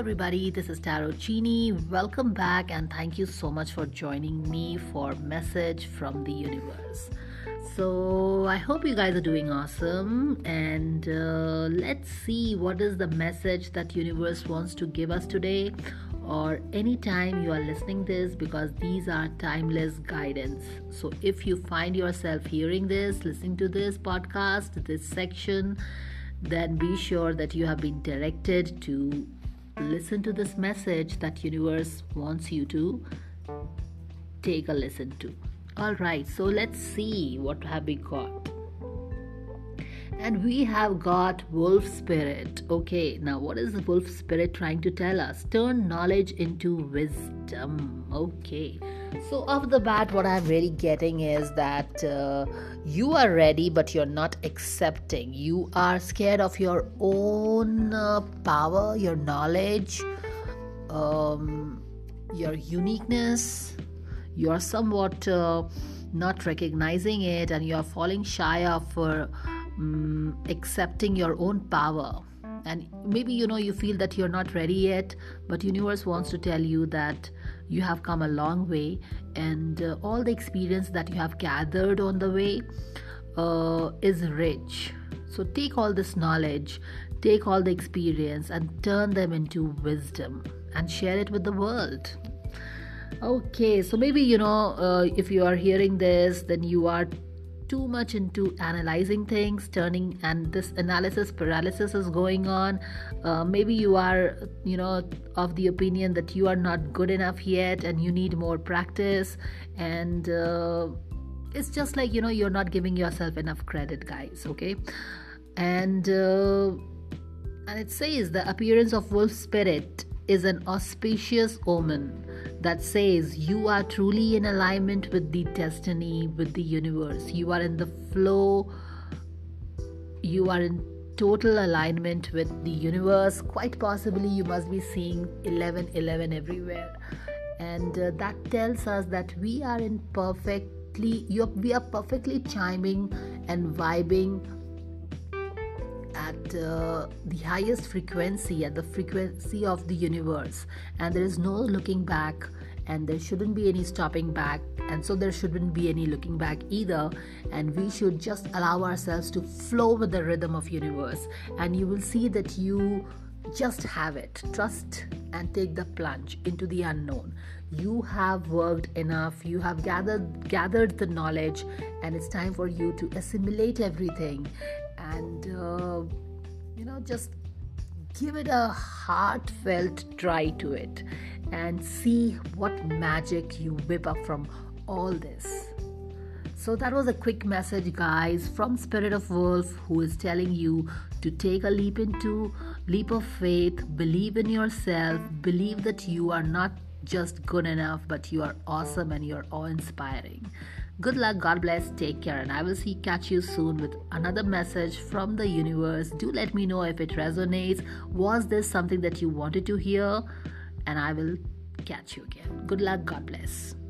everybody, this is Tarot Chini. Welcome back, and thank you so much for joining me for Message from the Universe. So, I hope you guys are doing awesome, and let's see what is the message that Universe wants to give us today, or anytime you are listening this, because these are timeless guidance. So, if you find yourself hearing this, listening to this podcast, this section, then be sure that you have been directed to listen to this message that universe wants you to take a listen to. All right, so let's see what have we got. And we have got wolf spirit. Okay, now what is the wolf spirit trying to tell us? Turn knowledge into wisdom. Okay, so off the bat, what I'm really getting is that you are ready, but you're not accepting. You are scared of your own power, your knowledge, your uniqueness. You're somewhat not recognizing it, and you're falling shy of accepting your own power. And maybe you feel that you're not ready yet, but universe wants to tell you that you have come a long way, and all the experience that you have gathered on the way is rich. So take all this knowledge, take all the experience, and turn them into wisdom and share it with the world. Okay, so maybe if you are hearing this, then you are too much into analyzing things, and this analysis paralysis is going on. Maybe you are of the opinion that you are not good enough yet, and you need more practice, and it's just like you're not giving yourself enough credit, guys. Okay, and it says the appearance of wolf spirit is an auspicious omen that says you are truly in alignment with the destiny, with the universe. You are in the flow. You are in total alignment with the universe. Quite possibly you must be seeing 1111 everywhere. And that tells us that we are we are perfectly chiming and vibing at the highest frequency, at the frequency of the universe, and there is no looking back, and there shouldn't be any stopping back, and so there shouldn't be any looking back either, and we should just allow ourselves to flow with the rhythm of universe, and you will see that you just have it. Trust and take the plunge into the unknown. You have worked enough, you have gathered the knowledge, and it's time for you to assimilate everything and just give it a heartfelt try to it, and see what magic you whip up from all this. So that was a quick message, guys, from Spirit of Wolf, who is telling you to take a leap of faith, believe in yourself, believe that you are not just good enough, but you are awesome and you're awe-inspiring. Good luck, God bless, take care, and I will catch you soon with another message from the universe. Do let me know if it resonates. Was this something that you wanted to hear? And I will catch you again. Good luck, God bless.